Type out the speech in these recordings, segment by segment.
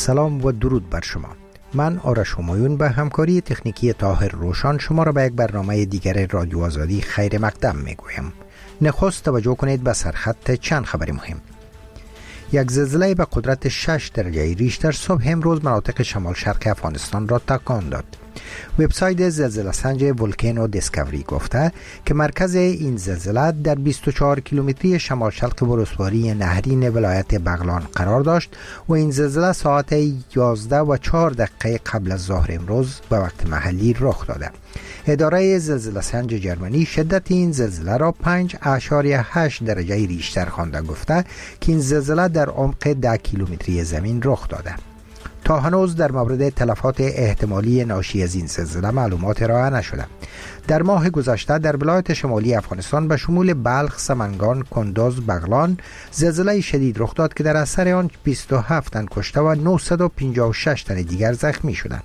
سلام و درود بر شما. من آرش همایون به همکاری تکنیکی طاهر روشان شما را به یک برنامه دیگر رادیو آزادی خیر مقدم می گویم. نخست توجه کنید به سرخط چند خبر مهم. یک زلزله به قدرت 6 درجه ریشتر صبح امروز مناطق شمال شرق افغانستان را تکان داد. وبسایت زلزله سنج ولکانو دیسکاوری گفته که مرکز این زلزله در 24 کیلومتری شمال شرق ولسوالی نهرین ولایت بغلان قرار داشت و این زلزله ساعت 11:04 قبل از ظهر امروز به وقت محلی رخ داده. اداره زلزله سنج جرمنی شدت این زلزله را 5.8 درجه ریشتر خوانده، گفته که این زلزله در عمق 10 کیلومتری زمین رخ داده. تا هنوز در مورد تلفات احتمالی ناشی از این زلزله معلومات ارائه نشده. در ماه گذشته در ولایت شمالی افغانستان به شمول بلخ، سمنگان، کندوز، بغلان زلزله شدید رخ داد که در اثر آن 27 تن کشته و 956 تن دیگر زخمی شدند.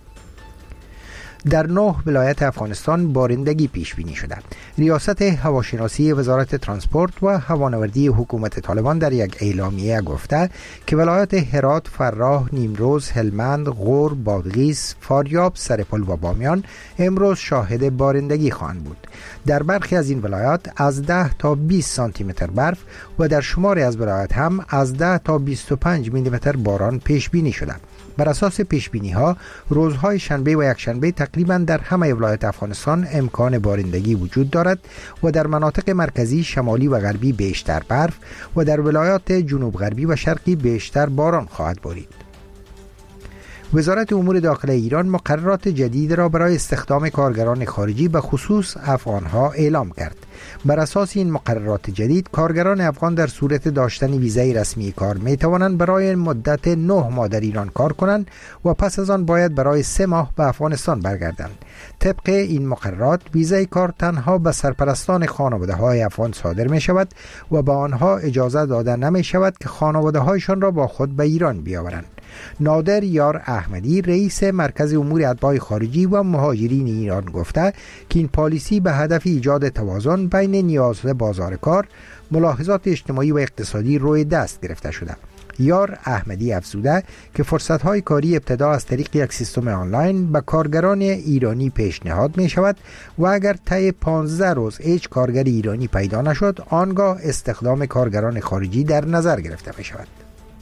در 9 ولایت افغانستان بارندگی پیش بینی شده. ریاست هواشناسی وزارت ترانسپورت و هوانوردی حکومت طالبان در یک اعلامیه گفته که ولایت هرات، فراه، نیمروز، هلمند، غور، بادغیس، فاریاب، سرپل و بامیان امروز شاهد بارندگی خواهند بود. در برخی از این ولایات از 10 تا 20 سانتی متر برف و در شماری از ولایات هم از 10 تا 25 میلی متر باران پیش بینی شده. بر اساس پیش بینی ها روزهای شنبه و یکشنبه تقریبا در همه ولایات افغانستان امکان بارندگی وجود دارد و در مناطق مرکزی، شمالی و غربی بیشتر برف و در ولایات جنوب غربی و شرقی بیشتر باران خواهد بارید. وزارت امور داخلی ایران مقررات جدید را برای استخدام کارگران خارجی به خصوص افغانها اعلام کرد. بر اساس این مقررات جدید کارگران افغان در صورت داشتن ویزای رسمی کار می توانند برای مدت 9 ماه در ایران کار کنند و پس از آن باید برای 3 ماه به افغانستان برگردند. طبق این مقررات ویزای کار تنها به سرپرستان خانواده های افغان صادر می شود و به آنها اجازه داده نمی شود که خانواده هایشان را با خود به ایران بیاورند. نادر یار احمدی رئیس مرکز امور اتباع خارجی و مهاجرین ایران گفته که این پالیسی به هدف ایجاد توازن بین نیازهای بازار کار، ملاحظات اجتماعی و اقتصادی روی دست گرفته شده. یار احمدی افزوده که فرصت‌های کاری ابتدا از طریق یک سیستم آنلاین به کارگران ایرانی پیشنهاد می شود و اگر طی 15 روز هیچ کارگر ایرانی پیدا نشد آنگاه استخدام کارگران خارجی در نظر گرفته می شود.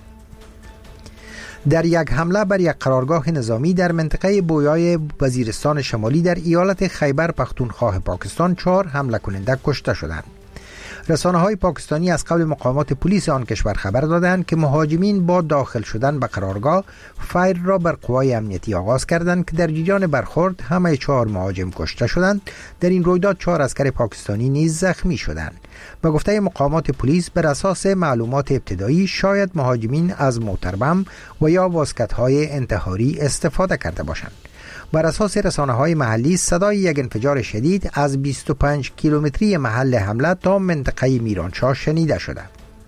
در یک حمله بر یک قرارگاه نظامی در منطقه بویای وزیرستان شمالی در ایالت خیبر پختونخوا پاکستان 4 حمله کننده کشته شدند. رسانه‌های پاکستانی از قبل مقامات پلیس آن کشور خبر دادند که مهاجمین با داخل شدن به قرارگاه فایر را بر قوای امنیتی آغاز کردند که در جریان برخورد همه 4 مهاجم کشته شدند. در این رویداد 4 عسکر پاکستانی نیز زخمی شدند. به گفته مقامات پلیس بر اساس معلومات ابتدایی شاید مهاجمین از موتربم و یا واسکت‌های انتحاری استفاده کرده باشند. بر اساس رسانه‌های محلی صدای یک انفجار شدید از 25 کیلومتری محل حمله تا منطقه میرانشاه شنیده شده.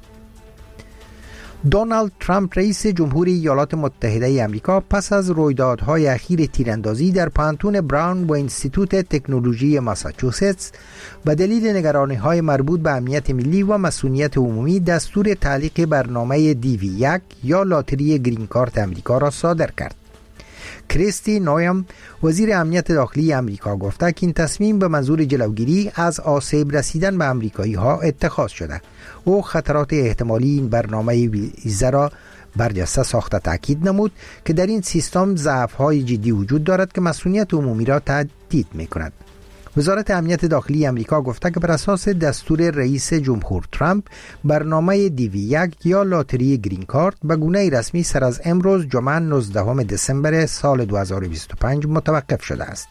دونالد ترامپ رئیس جمهوری ایالات متحده آمریکا پس از رویدادهای اخیر تیراندازی در پانتون براون و انستیتوت تکنولوژی ماساچوستس به دلیل نگرانی‌های مربوط به امنیت ملی و مسئولیت عمومی دستور تعلیق برنامه DV1 یا لاتری گرین کارت آمریکا را صادر کرد. کریستی نویم وزیر امنیت داخلی آمریکا گفته که این تصمیم به منظور جلوگیری از آسیب رسیدن به آمریکایی ها اتخاذ شده. او خطرات احتمالی این برنامه ویزا را برجسته ساخته تاکید نمود که در این سیستم ضعف‌های جدی وجود دارد که مسئولیت عمومی را تهدید می‌کند. وزارت امنیت داخلی آمریکا گفته که بر اساس دستور رئیس جمهور ترامپ برنامه DV1 یا لاتری گرین کارت به گونه رسمی سر از امروز جمعه 19 دسامبر سال 2025 متوقف شده است.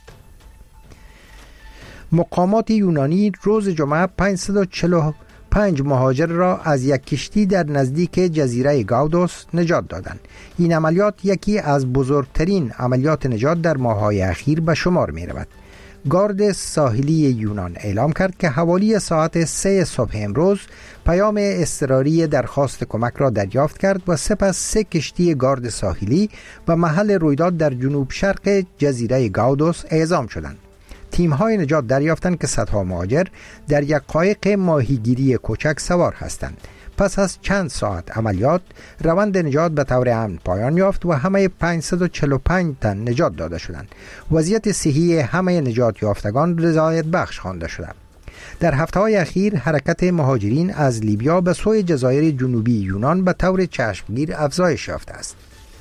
مقامات یونانی روز جمعه 545 مهاجر را از یک کشتی در نزدیک جزیره گاودوس نجات دادند. این عملیات یکی از بزرگترین عملیات نجات در ماه‌های اخیر به شمار می رود. گارد ساحلی یونان اعلام کرد که حوالی ساعت 3 صبح امروز پیام اضطراری درخواست کمک را دریافت کرد و سپس 3 کشتی گارد ساحلی به محل رویداد در جنوب شرق جزیره گاودوس اعزام شدند. تیم‌های نجات دریافتند که صدها مهاجر در یک قایق ماهیگیری کوچک سوار هستند. پس از چند ساعت عملیات روند نجات به طور امن پایان یافت و همه 545 تن نجات داده شدند. وضعیت صحی همه نجات یافتگان رضایت بخش خوانده شده. در هفته‌های اخیر حرکت مهاجرین از لیبیا به سوی جزایر جنوبی یونان به طور چشمگیر افزایش یافته است.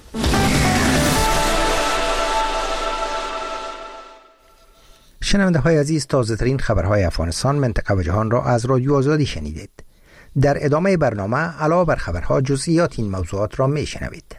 شنونده های عزیز، تازه ترین خبرهای افغانستان، منطقه و جهان را از رادیو آزادی شنیدید. در ادامه برنامه علاوه بر خبرها جزئیات این موضوعات را می شنوید.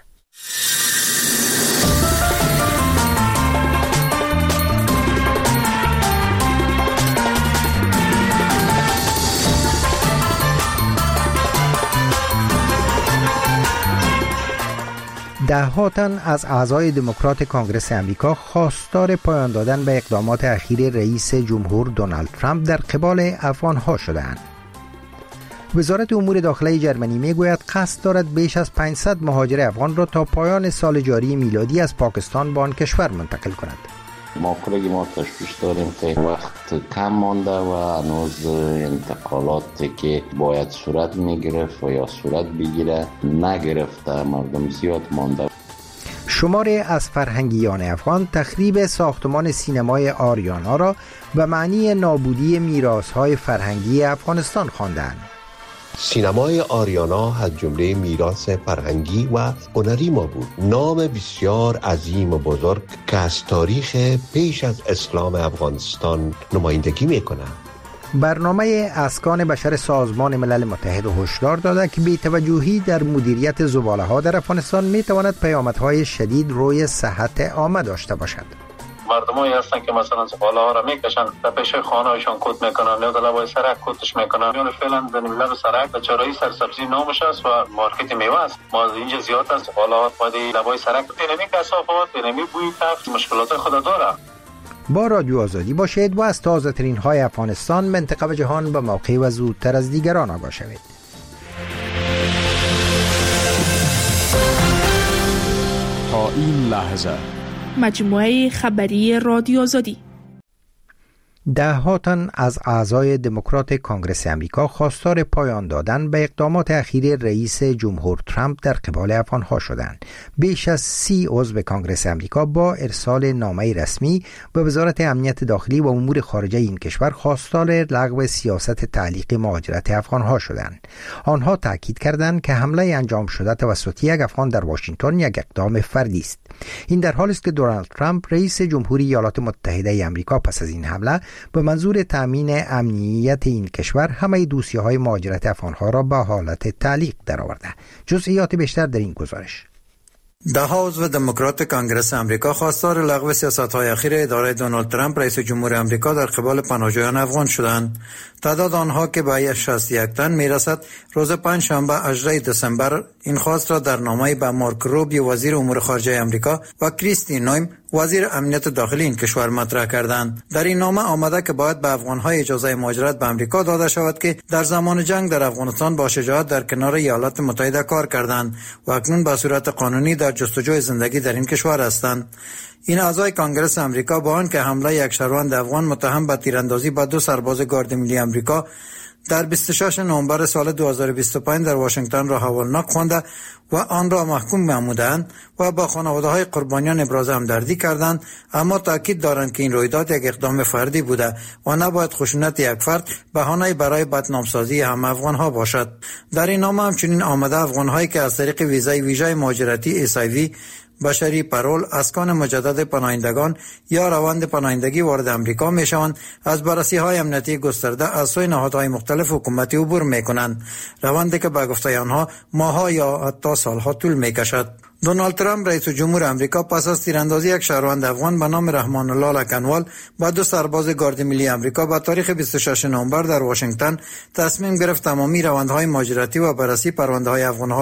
ده‌ها تن از اعضای دموکرات کنگره امریکا خواستار پایان دادن به اقدامات اخیر رئیس جمهور دونالد ترامپ در قبال افغان‌ها شدند. وزارت امور داخله جرمنی میگوید قصد دارد بیش از 500 مهاجر افغان را تا پایان سال جاری میلادی از پاکستان به آن کشور منتقل کند. ما تشویش داریم که وقت کم مانده و هنوز انتقالاتی که باید صورت میگرفت و یا صورت بگیره نگرفته، مردم زیاد مانده. شماری از فرهنگیان افغان تخریب ساختمان سینمای آریانا را به معنی نابودی میراث‌های فرهنگی افغانستان خواندند. سینمای آریانا از جمله میراث فرهنگی و هنری ما بود، نام بسیار عظیم و بزرگ که از تاریخ پیش از اسلام افغانستان نمایندگی میکنه. برنامه اسکان بشر سازمان ملل متحد هشدار داده که بی‌توجهی در مدیریت زباله‌ها در افغانستان میتواند پیامدهای شدید روی صحت عامه داشته باشد. مردمایی هستن که مثلا زباله ها را میکشن و پیش خانه هایشان کود میکنن یا در لبای سرک کودش میکنن. یا فعلا در لب سرک به چاره‌ای سرسبزی نامش است و مارکت میوه است. ما اینجا زیاد است زباله ها پای لبای سرک بینمی کثافات بینمی بوی تفت مشکلات خود داره. با رادیو آزادی باشید و از تازه ترین های افغانستان، منطقه و جهان به موقع و زودتر از دیگران آگاه شوید. تا این لحظه مجموعه خبری رادیو آزادی. ده‌ها تن از اعضای دموکرات کنگره امریکا خواستار پایان دادن به اقدامات اخیر رئیس جمهور ترامپ در قبال افغان‌ها شدند. بیش از 30 عضو کنگره امریکا با ارسال نامه رسمی به وزارت امنیت داخلی و امور خارجه این کشور خواستار لغو سیاست تعلیق مهاجرت افغان‌ها شدند. آنها تاکید کردند که حمله انجام شده توسط یک افغان در واشنگتن یک اقدام فردی است. این در حالی است که دونالد ترامپ رئیس جمهوری ایالات متحده آمریکا پس از این حمله به منظور تامین امنیت این کشور همه دوسیه‌های مهاجرت افغان‌ها را به حالت تعلیق درآورده. جزئیات بیشتر در این گزارش. ده‌ها عضو دموکرات کنگره آمریکا خواستار لغو سیاست‌های اخیر اداره دونالد ترامپ رئیس جمهور آمریکا در قبال پناهجویان افغان شدند. تعداد آنها که به 61 تن میرسد، روز پنجشنبه 18 دسامبر این خواست را در نامه‌ای به مارک روبیو وزیر امور خارجه آمریکا و کریستی نویم وزیر امنیت داخلی این کشور مطرح کردند. در این نامه آمده که باید به افغان‌های اجازه مهاجرت به آمریکا داده شود که در زمان جنگ در افغانستان با شجاعت در کنار ایالات متحده کار کردند و اکنون به صورت قانونی در جستجوی زندگی در این کشور هستند. این اعضای کنگره آمریکا با آنکه حمله یک شهروند افغان متهم به تیراندازی به 2 سرباز گارد ملی آمریکا در 26 نوامبر سال 2025 در واشنگتن را حوالناک خوانده و آن را محکوم نمودند و با خانواده‌های قربانیان ابراز همدردی کردند، اما تاکید دارند که این رویداد یک اقدام فردی بوده و نباید خشونت یک فرد بهانه‌ای برای بدنامسازی هم افغان‌ها باشد. در این نامه همچنین آمده افغان‌هایی که از طریق ویزای ویژه مهاجرتی SIV بشری پرول، اسکان مجدد پناهندگان یا روند پناهندگی وارد امریکا میشوند، از بررسی‌های امنیتی گسترده از سوی نهادهای مختلف حکومتی عبور میکنند، روندی که به گفته آنها ماه‌ها یا حتی سال‌ها طول میکشد. دونالد ترامپ رئیس جمهور آمریکا پس از تیراندازی یک شهروند افغان به نام رحمان الله لکنوال با 2 سرباز گارد ملی آمریکا به تاریخ 26 نوامبر در واشنگتن تصمیم گرفت تمامی روندهای مهاجرتی و بررسی پرونده‌های افغان‌ها را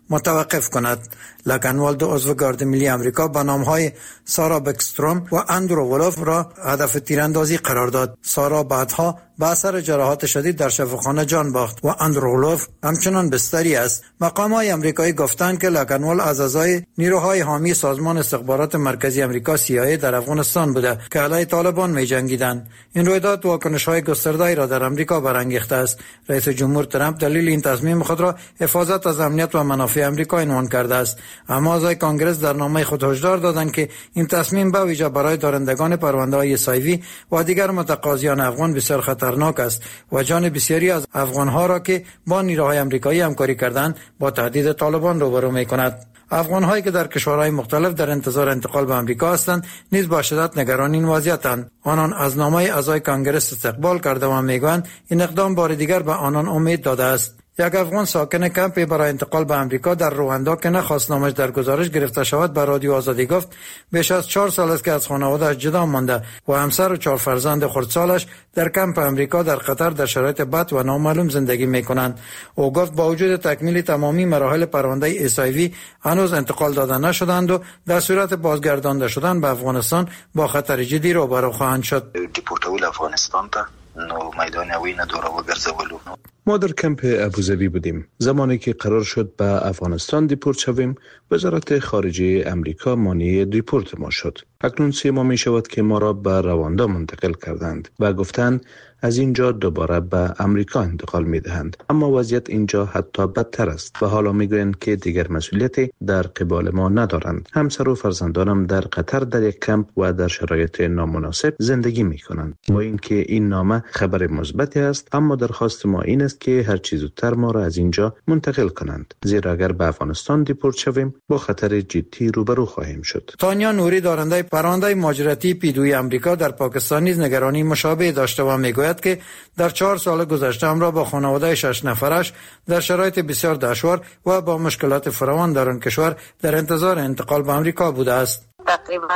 متوقف کند. لکنوالد عضو گارد ملی امریکا با نامهای سارا بکستروم و اندرو ولوف را هدف تیراندازی قرار داد. سارا بعدها با اثر جراحات شدید در شفاخانه جان باخت و اندرو ولوف همچنان بستری است. مقامات آمریکایی گفتند که لکنوال از اعضای نیروهای حامی سازمان استخبارات مرکزی آمریکا CIA در افغانستان بوده که علیه طالبان می‌جنگیدند. این رویداد واکنش‌های گسترده‌ای را در آمریکا برانگیخته است. رئیس جمهور ترامپ دلیل این تصمیم خود را حفاظت از امنیت و منافع آمریکا عنوان کرده است. اما اعضای کانگرس در نامه خود هشدار دادند که این تصمیم به ویژه برای دارندگان پرونده‌های SIV و دیگر متقاضیان افغان بسیار خطرناک است و جان بسیاری از افغان‌ها را که با نیروهای آمریکایی همکاری کردند با تهدید طالبان روبرو می‌کند. افغان‌هایی که در کشورهای مختلف در انتظار انتقال به آمریکا هستند نیز با شدت نگران این وضعیتند. آنان از نامه اعضای کانگرس استقبال کرده و میگویند این اقدام بار دیگر به آنان امید داده است. یک افغان ساکن کمپی برای انتقال به آمریکا در رواندا که نخواست نامش در گزارش گرفته شود به رادیو آزادی گفت بیش از 4 سال است که از خانواده‌اش جدا مانده و همسر و 4 فرزند خردسالش در کمپ آمریکا در قطر در شرایط بد و نامعلوم زندگی می‌کنند. او گفت با وجود تکمیل تمامی مراحل پرونده SIV هنوز انتقال داده نشدند و در صورت بازگردانده شدن به افغانستان با خطر جدی روبرو خواهند شد. دیپورتول افغانستان ته نو میدان وینه دوره وګرځولو. ما در کمپ ابوظبی بودیم. زمانی که قرار شد به افغانستان دیپورت شویم، وزارت خارجه امریکا مانع دیپورت ما شد. اکنون 3 ماه می شود که ما را به رواندا منتقل کردند و گفتند از اینجا دوباره به امریکا انتقال می دهند. اما وضعیت اینجا حتی بدتر است و حالا می گویند که دیگر مسئولیتی در قبال ما ندارند. همسر و فرزندانم در قطر در یک کمپ و در شرایط نامناسب زندگی می کنند. با اینکه این نامه خبر مثبتی است، اما درخواست ما این است که هر چیز زودتر ما را از اینجا منتقل کنند، زیرا اگر به افغانستان دیپورت شویم با خطر جدی روبرو خواهیم شد. تانیا نوری دارنده پرونده مهاجرتی پیدوی آمریکا در پاکستان نیز نگرانی مشابه داشته و میگوید که در 4 سال گذشته همراه با خانواده 6 نفرش در شرایط بسیار دشوار و با مشکلات فراوان در آن کشور در انتظار انتقال به آمریکا بوده است. تقریبا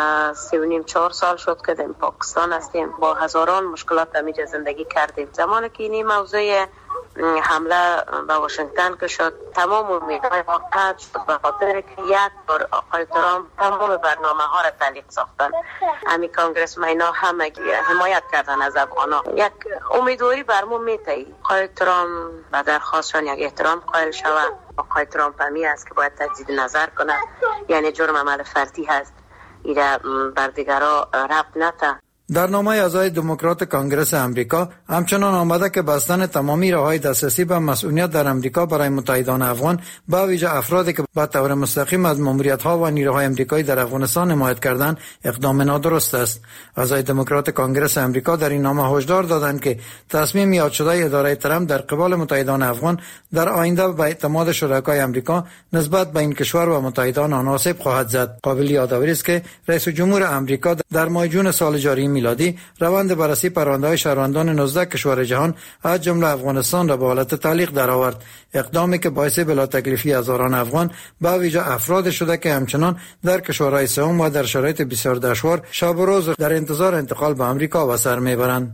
3.5-4 سال شد که در پاکستان هستیم. با هزاران مشکلات همینجا زندگی کردیم. زمانی که این موضوع حمله به واشنگتن که شد، تمام امیدهای ما قطع شد به خاطر که یک بار آقای ترامپ تمام برنامه ها را تعلیق ساختن. همین کانگرس اینا همه حمایت کردن از افغانا. یک امیدواری برمو میتایی آقای ترامپ به درخواستشان یک احترام قائل شود. آقای ترامپ همی است که باید تجدید نظر کنه، یعنی جرم عمل فردی هست، ایره بر دیگرها ربط نده. در نامه اعضای دموکرات کانگرس امریکا همچنان آمده که بستن تمامی راه‌های دسترسی به مسئولیت در امریکا برای متحدان افغان به ویژه افرادی که به طور مستقیم از ماموریت‌ها و نیروهای امریکایی در افغانستان حمایت کردند اقدام نادرست است. اعضای دموکرات کانگرس امریکا در این نامه هشدار دادند که تصمیم یاد شده اداره ترامپ در قبال متحدان افغان در آینده به اعتماد شرکای امریکا نسبت به این کشور و متحدان آن آسیب خواهد زد. قابل یادآوری است که رئیس جمهور امریکا در ماه جون سال جاری میلادی روند بررسی پرونده‌های شهروندان 19 کشور جهان از جمله افغانستان را به حالت تعلیق درآورد. اقدامی که باعث بلا تکلیفی هزاران افغان به ویژه افراد شده که همچنان در کشورهای سوم و در شرایط بسیار دشوار شب و روز در انتظار انتقال به آمریکا به سر میبرند.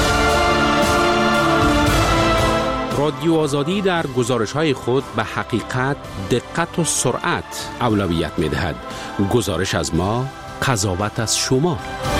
رادیو آزادی در گزارش‌های خود به حقیقت، دقت و سرعت اولویت می‌دهد. گزارش از ما، قضاوت از شما.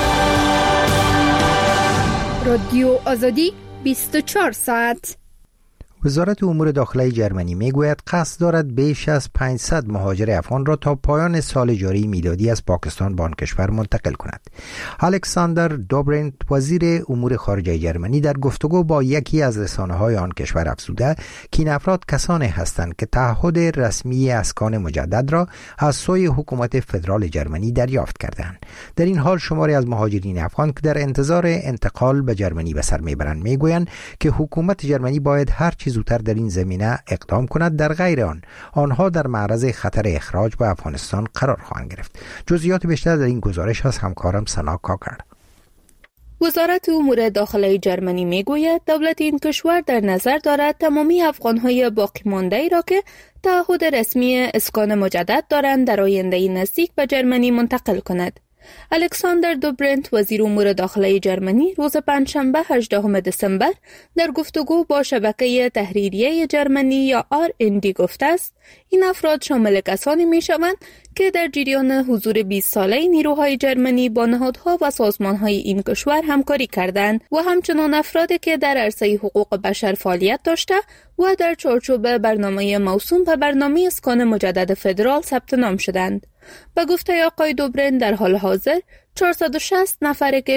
رادیو آزادی 24 ساعت. وزارت امور داخلی جرمنی میگوید قصد دارد بیش از 500 مهاجر افغان را تا پایان سال جاری میلادی از پاکستان به آن کشور منتقل کند. الکساندر دوبرنت وزیر امور خارجه جرمنی در گفتگو با یکی از رسانه‌های آن کشور افزوده که این افراد کسانی هستند که تعهد رسمی اسکان مجدد را از سوی حکومت فدرال جرمنی دریافت کردند. در این حال شماری از مهاجرین افغان که در انتظار انتقال به جرمنی به سر میبرند میگویند که حکومت جرمنی باید هر چیز زودتر در این زمینه اقدام کند، در غیر آنها در معرض خطر اخراج به افغانستان قرار خواهند گرفت. جزئیات بیشتر در این گزارش از همکارم سنا کاکر. وزارت امور داخلی جرمنی میگوید دولت این کشور در نظر دارد تمامی افغانهای باقی مانده ای را که تعهد رسمی اسکان مجدد دارند در آینده نزدیک به جرمنی منتقل کند. الکساندر دوبرنت وزیر امور داخلی جرمنی روز پنجشنبه 18 دسامبر در گفتگو با شبکه تحریریه جرمنی یا RND گفته است این افراد شامل کسانی می شوند که در جریان حضور 20 ساله نیروهای جرمنی با نهادها و سازمانهای این کشور همکاری کردند و همچنان افرادی که در عرصه حقوق بشر فعالیت داشته و در چارچوب برنامه موسوم به برنامه اسکان مجدد فدرال ثبت نام شدند. به گفته آقای دوبرن در حال حاضر 460 نفر که